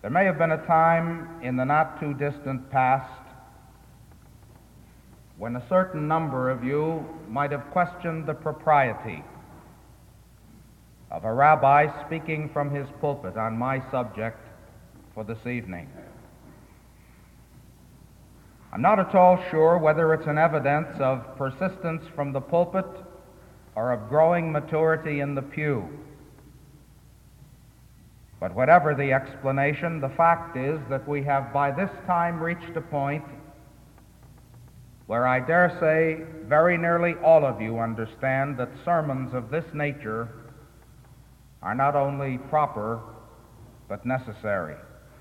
There may have been a time in the not-too-distant past when a certain number of you might have questioned the propriety of a rabbi speaking from his pulpit on my subject for this evening. I'm not at all sure whether it's an evidence of persistence from the pulpit or of growing maturity in the pew. But whatever the explanation, the fact is that we have by this time reached a point where I dare say very nearly all of you understand that sermons of this nature are not only proper, but necessary.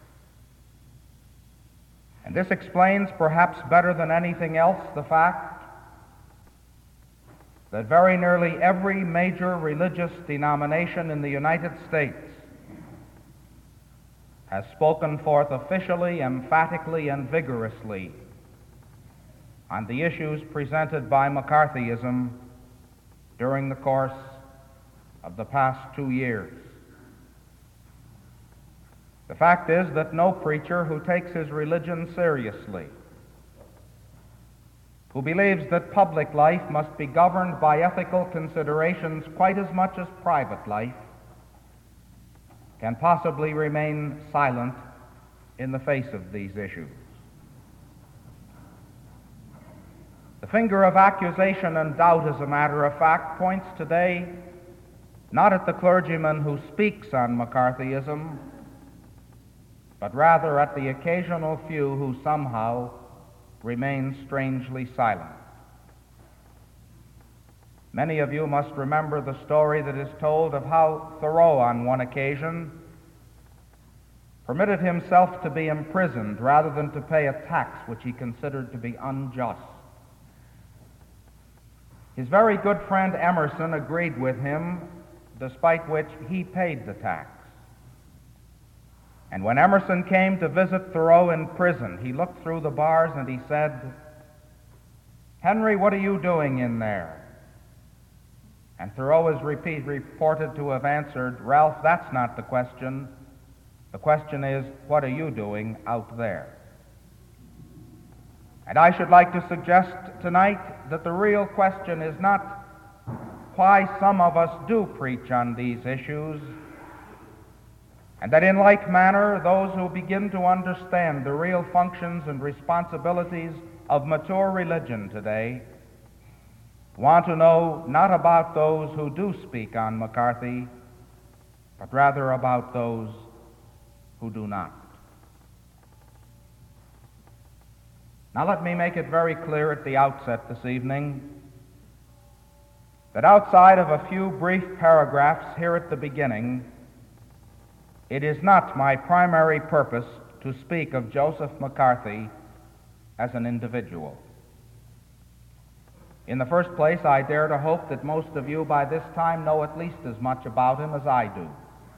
And this explains, perhaps better than anything else, the fact that very nearly every major religious denomination in the United States has spoken forth officially, emphatically, and vigorously on the issues presented by McCarthyism during the course of the past 2 years. The fact is that no preacher who takes his religion seriously, who believes that public life must be governed by ethical considerations quite as much as private life, can possibly remain silent in the face of these issues. The finger of accusation and doubt, as a matter of fact, points today not at the clergyman who speaks on McCarthyism, but rather at the occasional few who somehow remain strangely silent. Many of you must remember the story that is told of how Thoreau, on one occasion, permitted himself to be imprisoned rather than to pay a tax which he considered to be unjust. His very good friend Emerson agreed with him, despite which he paid the tax. And when Emerson came to visit Thoreau in prison, he looked through the bars and he said, "Henry, what are you doing in there?" And Thoreau is reported to have answered, "Ralph, that's not the question. The question is, what are you doing out there?" And I should like to suggest tonight that the real question is not why some of us do preach on these issues, and that in like manner, those who begin to understand the real functions and responsibilities of mature religion today want to know not about those who do speak on McCarthy, but rather about those who do not. Now let me make it very clear at the outset this evening that outside of a few brief paragraphs here at the beginning, it is not my primary purpose to speak of Joseph McCarthy as an individual. In the first place, I dare to hope that most of you by this time know at least as much about him as I do.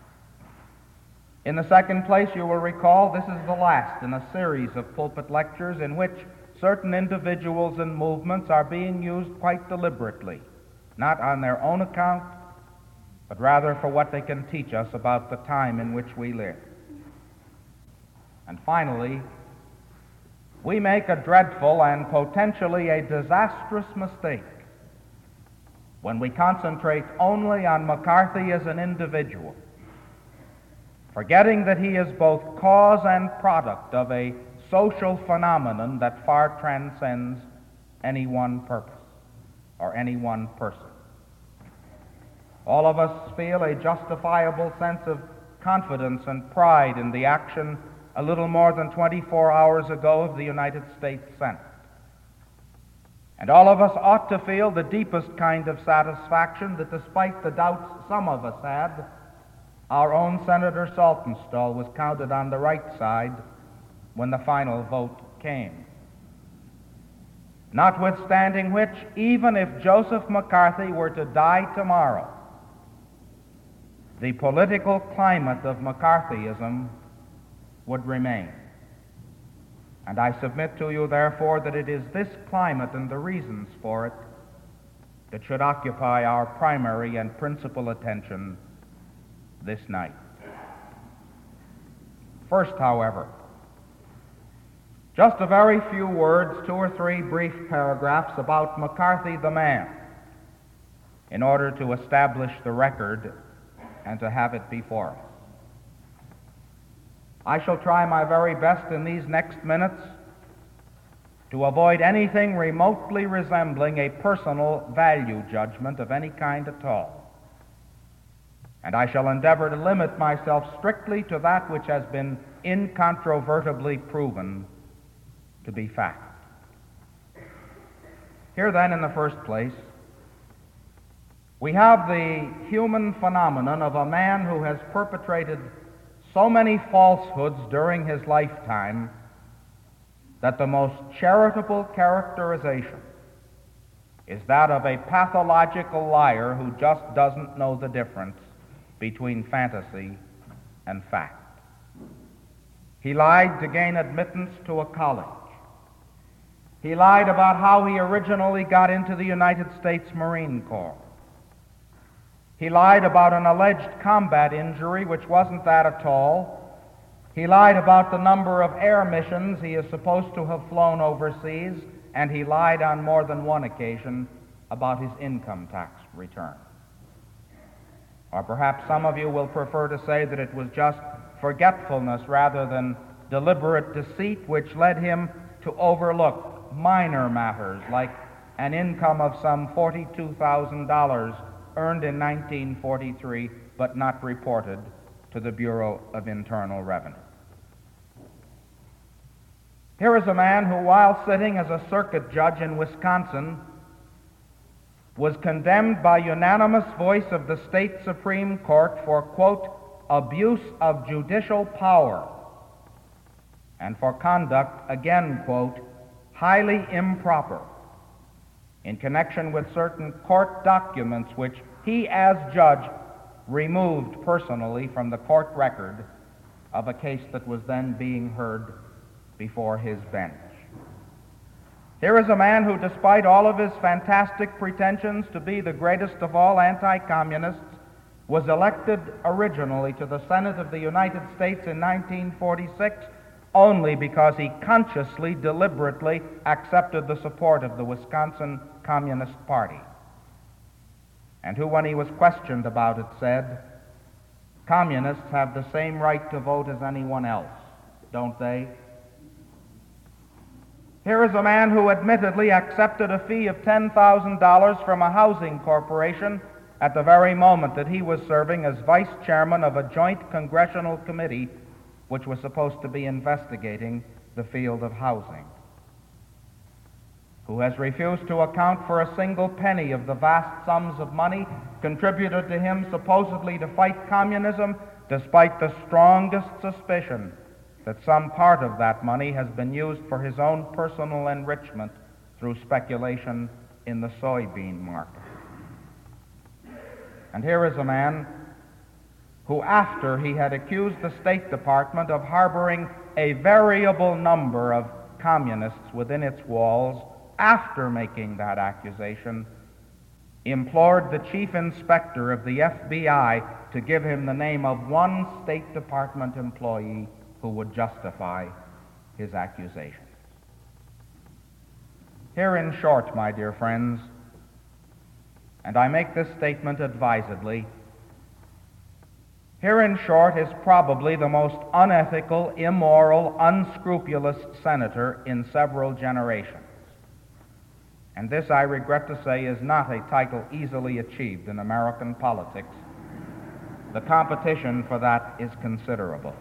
In the second place, you will recall this is the last in a series of pulpit lectures in which certain individuals and movements are being used quite deliberately, not on their own account, but rather for what they can teach us about the time in which we live. And finally, we make a dreadful and potentially a disastrous mistake when we concentrate only on McCarthy as an individual, forgetting that he is both cause and product of a social phenomenon that far transcends any one purpose or any one person. All of us feel a justifiable sense of confidence and pride in the action a little more than 24 hours ago of the United States Senate. And all of us ought to feel the deepest kind of satisfaction that despite the doubts some of us had, our own Senator Saltonstall was counted on the right side when the final vote came. Notwithstanding which, even if Joseph McCarthy were to die tomorrow, the political climate of McCarthyism would remain. And I submit to you, therefore, that it is this climate and the reasons for it that should occupy our primary and principal attention this night. First, however, just a very few words, 2 or 3 brief paragraphs about McCarthy the man, in order to establish the record and to have it before us. I shall try my very best in these next minutes to avoid anything remotely resembling a personal value judgment of any kind at all. And I shall endeavor to limit myself strictly to that which has been incontrovertibly proven to be fact. Here then, in the first place, we have the human phenomenon of a man who has perpetrated so many falsehoods during his lifetime that the most charitable characterization is that of a pathological liar who just doesn't know the difference between fantasy and fact. He lied to gain admittance to a college. He lied about how he originally got into the United States Marine Corps. He lied about an alleged combat injury, which wasn't that at all. He lied about the number of air missions he is supposed to have flown overseas, and he lied on more than one occasion about his income tax return. Or perhaps some of you will prefer to say that it was just forgetfulness rather than deliberate deceit which led him to overlook minor matters like an income of some $42,000 earned in 1943 but not reported to the Bureau of Internal Revenue. Here is a man who, while sitting as a circuit judge in Wisconsin, was condemned by unanimous voice of the state Supreme Court for, quote, abuse of judicial power, and for conduct, again, quote, highly improper, in connection with certain court documents which he, as judge, removed personally from the court record of a case that was then being heard before his bench. Here is a man who, despite all of his fantastic pretensions to be the greatest of all anti-communists, was elected originally to the Senate of the United States in 1946 only because he consciously, deliberately accepted the support of the Wisconsin Communist Party, and who, when he was questioned about it, said, "Communists have the same right to vote as anyone else, don't they?" Here is a man who admittedly accepted a fee of $10,000 from a housing corporation at the very moment that he was serving as vice chairman of a joint congressional committee which was supposed to be investigating the field of housing, who has refused to account for a single penny of the vast sums of money contributed to him supposedly to fight communism, despite the strongest suspicion that some part of that money has been used for his own personal enrichment through speculation in the soybean market. And here is a man who, after he had accused the State Department of harboring a variable number of communists within its walls, after making that accusation, implored the chief inspector of the FBI to give him the name of one State Department employee who would justify his accusations. Here, in short, my dear friends, and I make this statement advisedly, here, in short, is probably the most unethical, immoral, unscrupulous senator in several generations. And this, I regret to say, is not a title easily achieved in American politics. The competition for that is considerable.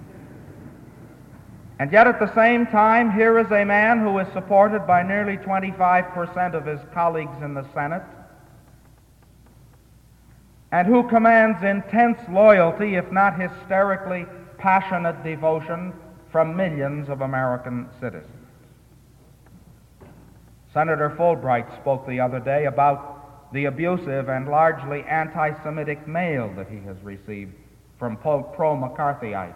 And yet, at the same time, here is a man who is supported by nearly 25% of his colleagues in the Senate, and who commands intense loyalty, if not hysterically passionate devotion, from millions of American citizens. Senator Fulbright spoke the other day about the abusive and largely anti-Semitic mail that he has received from pro-McCarthyites.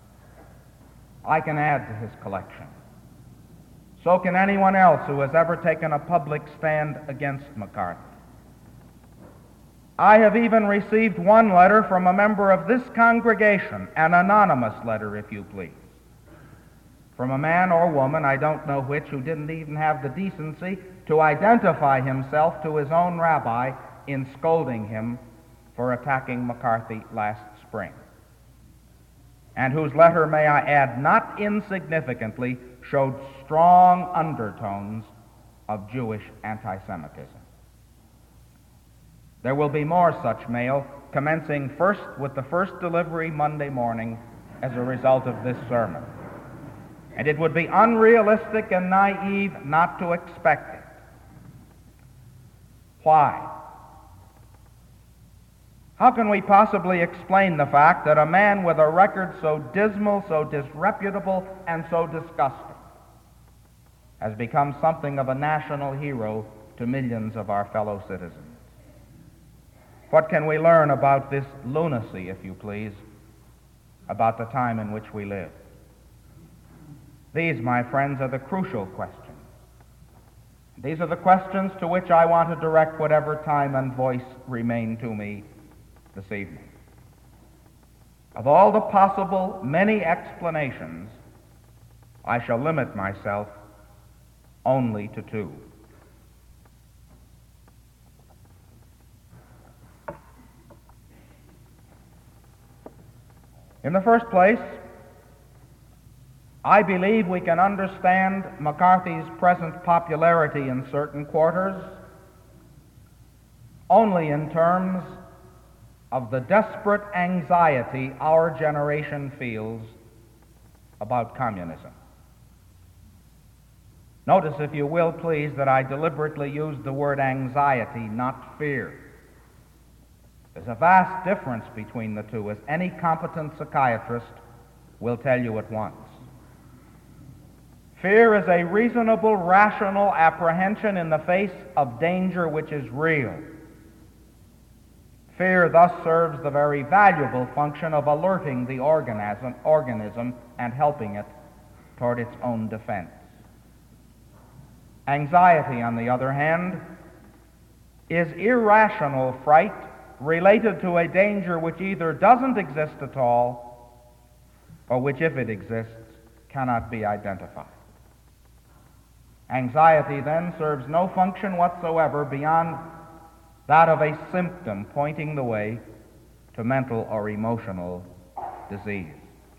I can add to his collection. So can anyone else who has ever taken a public stand against McCarthy. I have even received one letter from a member of this congregation, an anonymous letter, if you please, from a man or woman, I don't know which, who didn't even have the decency to identify himself to his own rabbi in scolding him for attacking McCarthy last spring, and whose letter, may I add, not insignificantly, showed strong undertones of Jewish anti-Semitism. There will be more such mail, commencing first with the first delivery Monday morning as a result of this sermon. And it would be unrealistic and naive not to expect it. Why? How can we possibly explain the fact that a man with a record so dismal, so disreputable, and so disgusting has become something of a national hero to millions of our fellow citizens? What can we learn about this lunacy, if you please, about the time in which we live? These, my friends, are the crucial questions. These are the questions to which I want to direct whatever time and voice remain to me this evening. Of all the possible many explanations, I shall limit myself only to two. In the first place, I believe we can understand McCarthy's present popularity in certain quarters only in terms of the desperate anxiety our generation feels about communism. Notice, if you will, please, that I deliberately used the word anxiety, not fear. There's a vast difference between the two, as any competent psychiatrist will tell you at once. Fear is a reasonable, rational apprehension in the face of danger which is real. Fear thus serves the very valuable function of alerting the organism and helping it toward its own defense. Anxiety, on the other hand, is irrational fright related to a danger which either doesn't exist at all, or which, if it exists, cannot be identified. Anxiety, then, serves no function whatsoever beyond that of a symptom pointing the way to mental or emotional disease.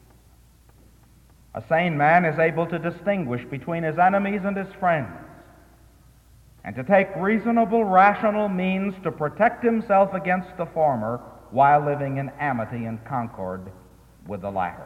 A sane man is able to distinguish between his enemies and his friends, and to take reasonable, rational means to protect himself against the former while living in amity and concord with the latter.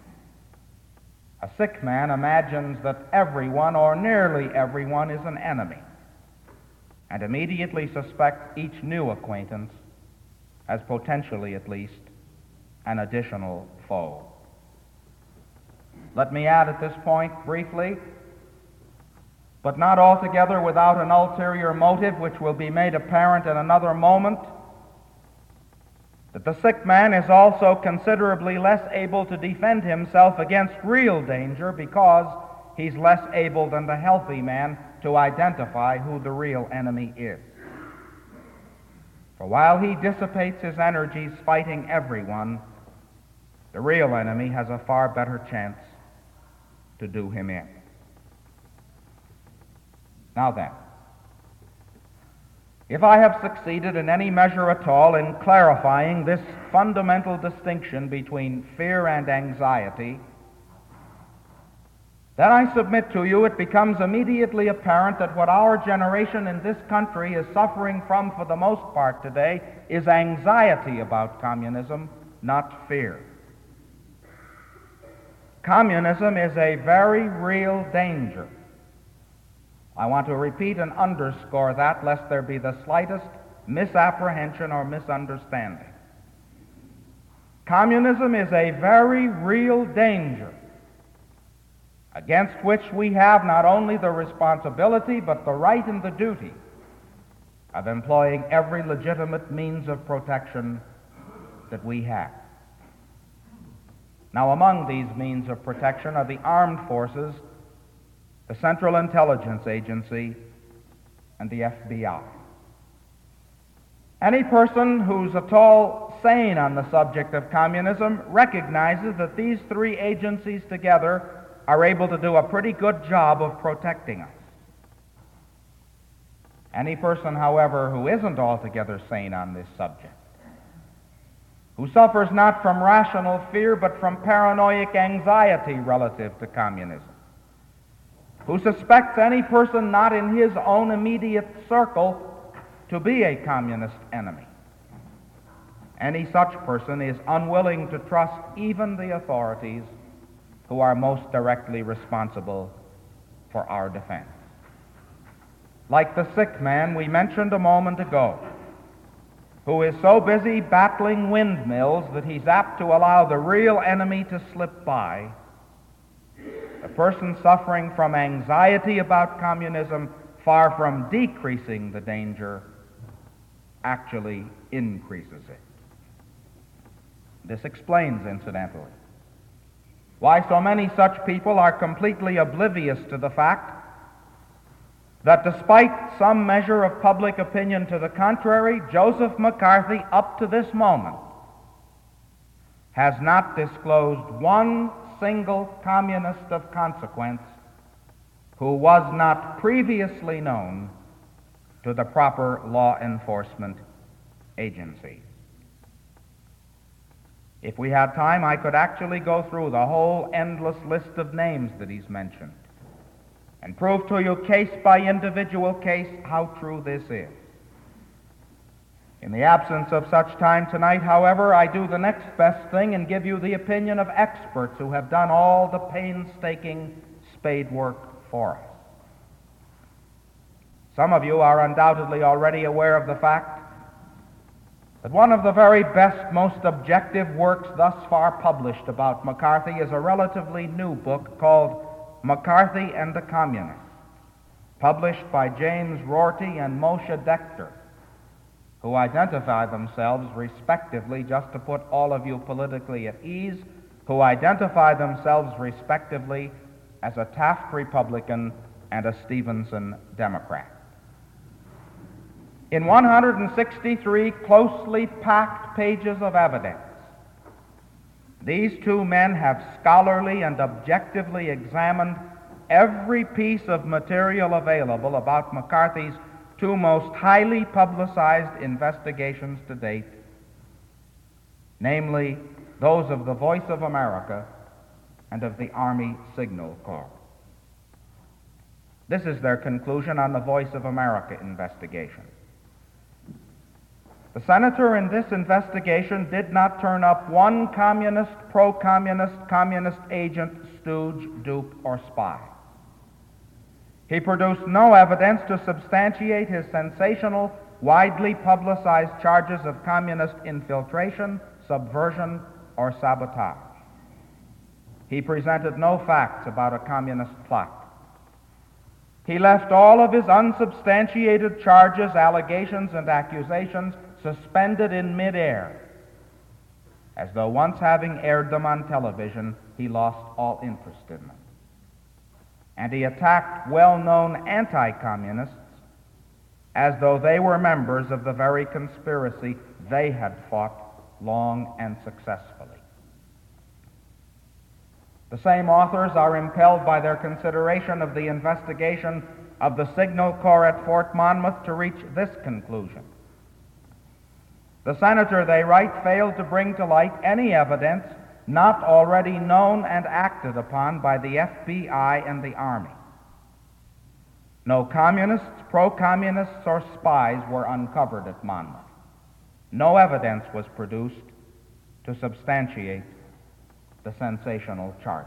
A sick man imagines that everyone, or nearly everyone, is an enemy, and immediately suspects each new acquaintance as potentially, at least, an additional foe. Let me add at this point briefly, but not altogether without an ulterior motive which will be made apparent in another moment, that the sick man is also considerably less able to defend himself against real danger because he's less able than the healthy man to identify who the real enemy is. For while he dissipates his energies fighting everyone, the real enemy has a far better chance to do him in. Now then, if I have succeeded in any measure at all in clarifying this fundamental distinction between fear and anxiety, then I submit to you it becomes immediately apparent that what our generation in this country is suffering from for the most part today is anxiety about communism, not fear. Communism is a very real danger. I want to repeat and underscore that, lest there be the slightest misapprehension or misunderstanding. Communism is a very real danger against which we have not only the responsibility but the right and the duty of employing every legitimate means of protection that we have. Now, among these means of protection are the armed forces, the Central Intelligence Agency, and the FBI. Any person who's at all sane on the subject of communism recognizes that these three agencies together are able to do a pretty good job of protecting us. Any person, however, who isn't altogether sane on this subject, who suffers not from rational fear but from paranoid anxiety relative to communism, who suspects any person not in his own immediate circle to be a communist enemy, any such person is unwilling to trust even the authorities who are most directly responsible for our defense. Like the sick man we mentioned a moment ago, who is so busy battling windmills that he's apt to allow the real enemy to slip by, a person suffering from anxiety about communism, far from decreasing the danger, actually increases it. This explains, incidentally, why so many such people are completely oblivious to the fact that despite some measure of public opinion to the contrary, Joseph McCarthy, up to this moment, has not disclosed one single communist of consequence who was not previously known to the proper law enforcement agencies. If we had time, I could actually go through the whole endless list of names that he's mentioned and prove to you case by individual case how true this is. In the absence of such time tonight, however, I do the next best thing and give you the opinion of experts who have done all the painstaking spade work for us. Some of you are undoubtedly already aware of the fact that one of the very best, most objective works thus far published about McCarthy is a relatively new book called McCarthy and the Communists, published by James Rorty and Moshe Dechter, who identify themselves respectively, just to put all of you politically at ease, who identify themselves respectively as a Taft Republican and a Stevenson Democrat. In 163 closely packed pages of evidence, these two men have scholarly and objectively examined every piece of material available about McCarthy's two most highly publicized investigations to date, namely those of the Voice of America and of the Army Signal Corps. This is their conclusion on the Voice of America investigation. The senator in this investigation did not turn up one communist, pro-communist, communist agent, stooge, dupe, or spy. He produced no evidence to substantiate his sensational, widely publicized charges of communist infiltration, subversion, or sabotage. He presented no facts about a communist plot. He left all of his unsubstantiated charges, allegations, and accusations suspended in midair, as though once having aired them on television, he lost all interest in them. And he attacked well-known anti-communists as though they were members of the very conspiracy they had fought long and successfully. The same authors are impelled by their consideration of the investigation of the Signal Corps at Fort Monmouth to reach this conclusion. The senator, they write, failed to bring to light any evidence not already known and acted upon by the FBI and the Army. No communists, pro-communists, or spies were uncovered at Monmouth. No evidence was produced to substantiate the sensational charges.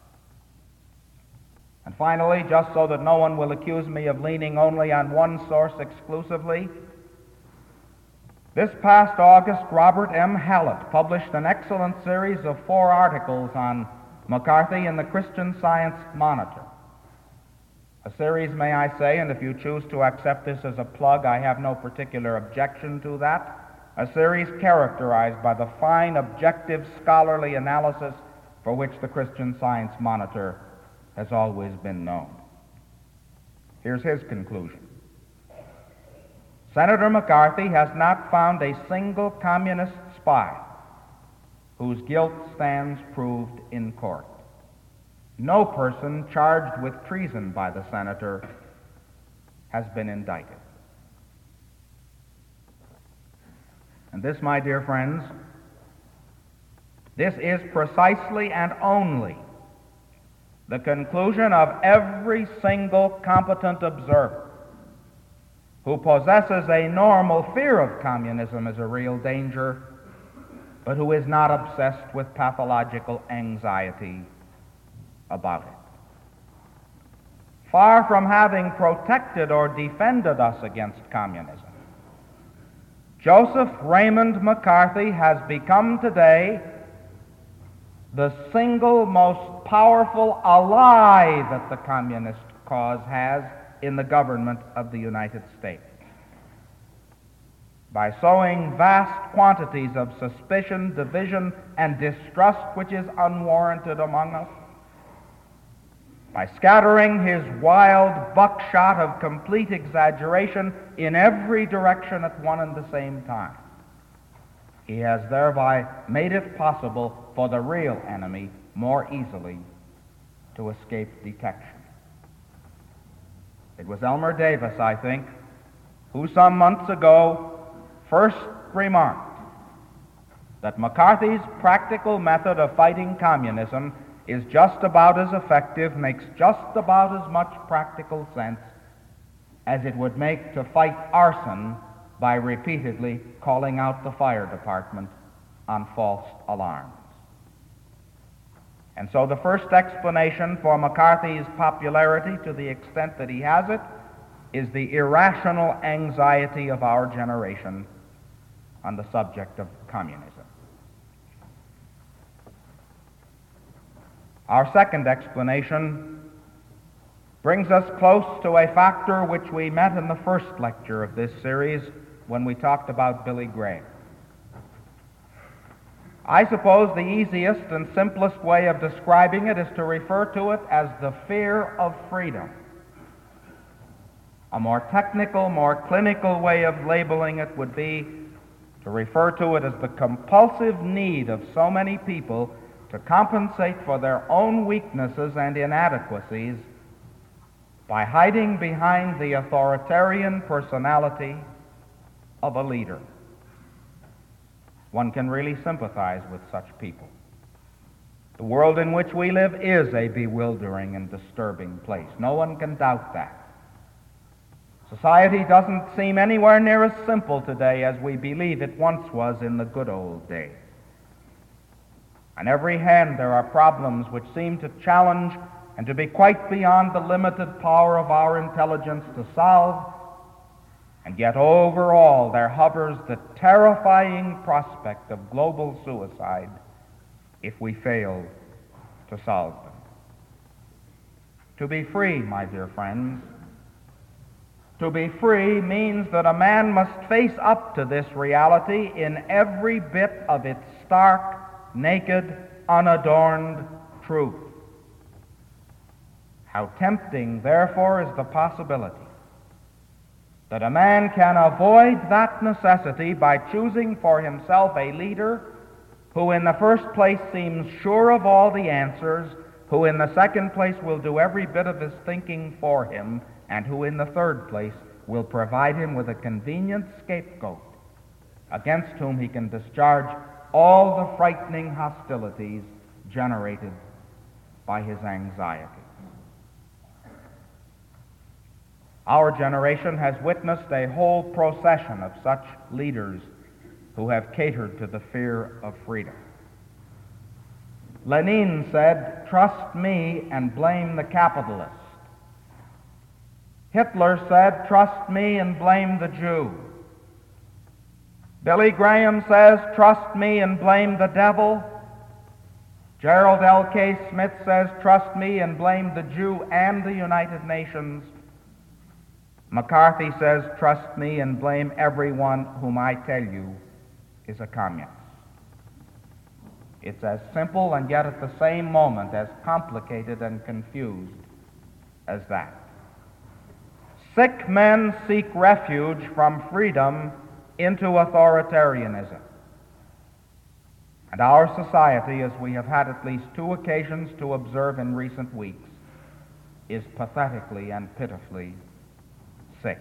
And finally, just so that no one will accuse me of leaning only on one source exclusively, this past August, Robert M. Hallett published an excellent series of 4 articles on McCarthy in the Christian Science Monitor. A series, may I say, and if you choose to accept this as a plug, I have no particular objection to that, a series characterized by the fine, objective, scholarly analysis for which the Christian Science Monitor has always been known. Here's his conclusion. Senator McCarthy has not found a single communist spy whose guilt stands proved in court. No person charged with treason by the senator has been indicted. And this, my dear friends, this is precisely and only the conclusion of every single competent observer who possesses a normal fear of communism as a real danger, but who is not obsessed with pathological anxiety about it. Far from having protected or defended us against communism, Joseph Raymond McCarthy has become today the single most powerful ally that the communist cause has in the government of the United States. By sowing vast quantities of suspicion, division, and distrust which is unwarranted among us, by scattering his wild buckshot of complete exaggeration in every direction at one and the same time, he has thereby made it possible for the real enemy more easily to escape detection. It was Elmer Davis, I think, who some months ago first remarked that McCarthy's practical method of fighting communism is just about as effective, makes just about as much practical sense as it would make to fight arson by repeatedly calling out the fire department on false alarms. And so the first explanation for McCarthy's popularity to the extent that he has it is the irrational anxiety of our generation on the subject of communism. Our second explanation brings us close to a factor which we met in the first lecture of this series when we talked about Billy Graham. I suppose the easiest and simplest way of describing it is to refer to it as the fear of freedom. A more technical, more clinical way of labeling it would be to refer to it as the compulsive need of so many people to compensate for their own weaknesses and inadequacies by hiding behind the authoritarian personality of a leader. One can really sympathize with such people. The world in which we live is a bewildering and disturbing place. No one can doubt that. Society doesn't seem anywhere near as simple today as we believe it once was in the good old days. On every hand there are problems which seem to challenge and to be quite beyond the limited power of our intelligence to solve, and yet over all there hovers the terrifying prospect of global suicide if we fail to solve them. To be free, my dear friends, to be free means that a man must face up to this reality in every bit of its stark, naked, unadorned truth. How tempting, therefore, is the possibility that a man can avoid that necessity by choosing for himself a leader who in the first place seems sure of all the answers, who in the second place will do every bit of his thinking for him, and who in the third place will provide him with a convenient scapegoat against whom he can discharge all the frightening hostilities generated by his anxiety. Our generation has witnessed a whole procession of such leaders who have catered to the fear of freedom. Lenin said, "Trust me and blame the capitalist." Hitler said, "Trust me and blame the Jew." Billy Graham says, "Trust me and blame the devil." Gerald L.K. Smith says, "Trust me and blame the Jew and the United Nations." McCarthy says, "Trust me and blame everyone whom I tell you is a communist." It's as simple and yet at the same moment as complicated and confused as that. Sick men seek refuge from freedom into authoritarianism. And our society, as we have had at least two occasions to observe in recent weeks, is pathetically and pitifully sick.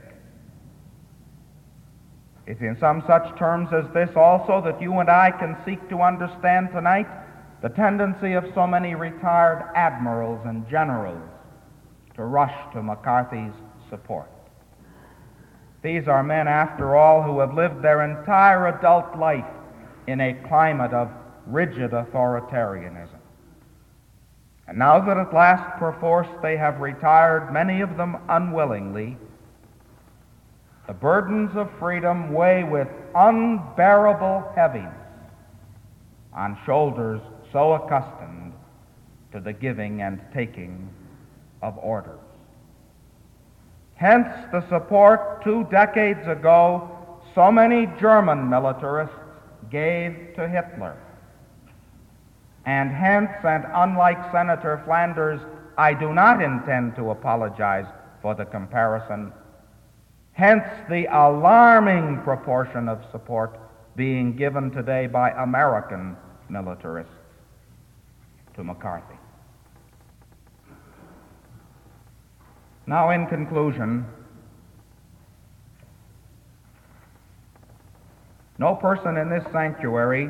It's in some such terms as this also that you and I can seek to understand tonight the tendency of so many retired admirals and generals to rush to McCarthy's support. These are men, after all, who have lived their entire adult life in a climate of rigid authoritarianism. And now that at last perforce they have retired, many of them unwillingly, the burdens of freedom weigh with unbearable heaviness on shoulders so accustomed to the giving and taking of orders. Hence the support 2 decades ago so many German militarists gave to Hitler. And hence, and unlike Senator Flanders, I do not intend to apologize for the comparison. Hence the alarming proportion of support being given today by American militarists to McCarthy. Now, in conclusion, no person in this sanctuary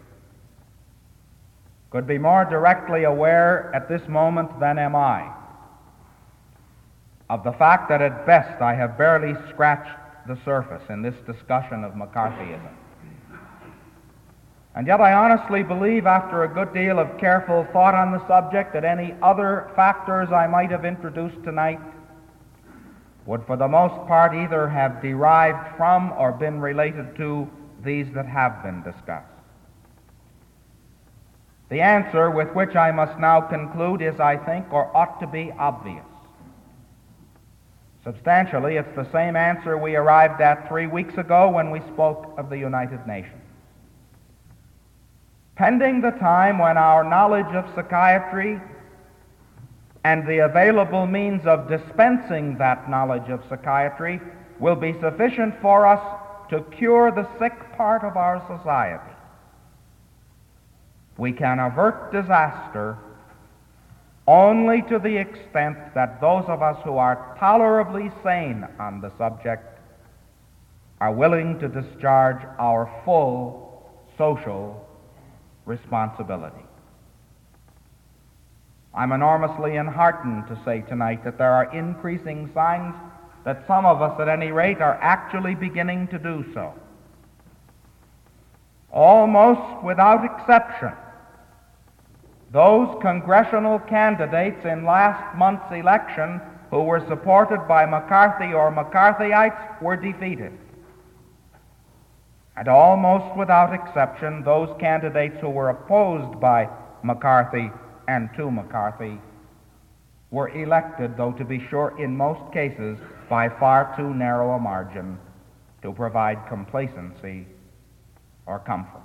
could be more directly aware at this moment than am I of the fact that at best I have barely scratched the surface in this discussion of McCarthyism. And yet I honestly believe, after a good deal of careful thought on the subject, that any other factors I might have introduced tonight would for the most part either have derived from or been related to these that have been discussed. The answer with which I must now conclude is, I think, or ought to be, obvious. Substantially, it's the same answer we arrived at 3 weeks ago when we spoke of the United Nations. Pending the time when our knowledge of psychiatry and the available means of dispensing that knowledge of psychiatry will be sufficient for us to cure the sick part of our society, we can avert disaster only to the extent that those of us who are tolerably sane on the subject are willing to discharge our full social responsibility. I'm enormously enheartened to say tonight that there are increasing signs that some of us, at any rate, are actually beginning to do so. Almost without exception, those congressional candidates in last month's election who were supported by McCarthy or McCarthyites were defeated. And almost without exception, those candidates who were opposed by McCarthy and to McCarthy were elected, though to be sure in most cases by far too narrow a margin to provide complacency or comfort.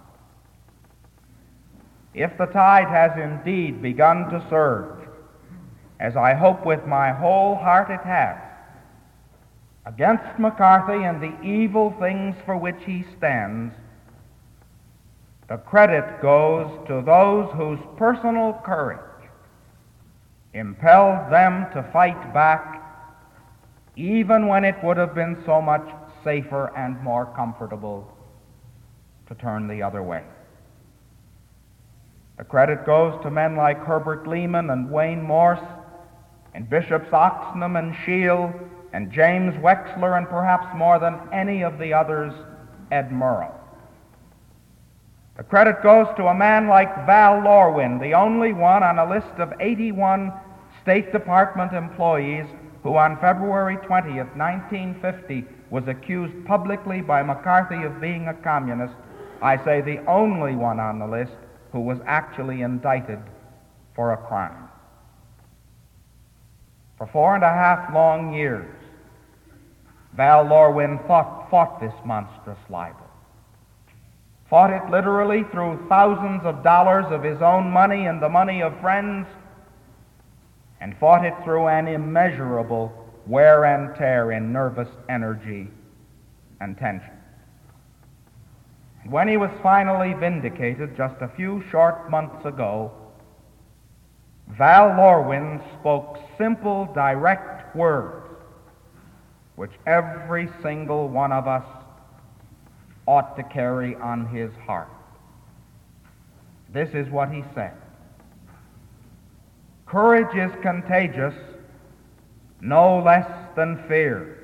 If the tide has indeed begun to surge, as I hope with my whole heart it has, against McCarthy and the evil things for which he stands, the credit goes to those whose personal courage impelled them to fight back, even when it would have been so much safer and more comfortable to turn the other way. The credit goes to men like Herbert Lehman and Wayne Morse and Bishops Oxnam and Shield and James Wexler, and perhaps more than any of the others, Ed Murrow. The credit goes to a man like Val Lorwin, the only one on a list of 81 State Department employees who on February 20th, 1950, was accused publicly by McCarthy of being a communist. I say the only one on the list who was actually indicted for a crime. For 4.5 long years, Val Lorwin fought this monstrous libel. Fought it literally through thousands of dollars of his own money and the money of friends, and fought it through an immeasurable wear and tear in nervous energy and tension. And when he was finally vindicated just a few short months ago, Val Lorwin spoke simple, direct words which every single one of us ought to carry on his heart. This is what he said: "Courage is contagious, no less than fear.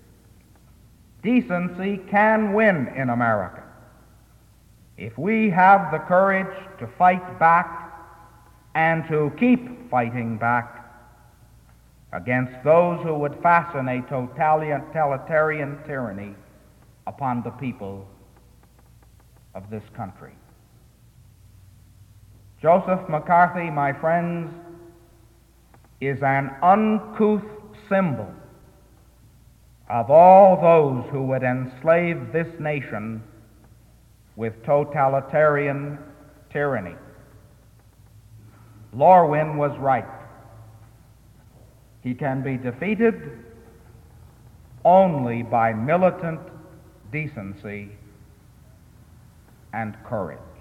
Decency can win in America if we have the courage to fight back and to keep fighting back against those who would fasten a totalitarian tyranny upon the people of this country." Joseph McCarthy, my friends, is an uncouth symbol of all those who would enslave this nation with totalitarian tyranny. Lorwin was right. He can be defeated only by militant decency and courage.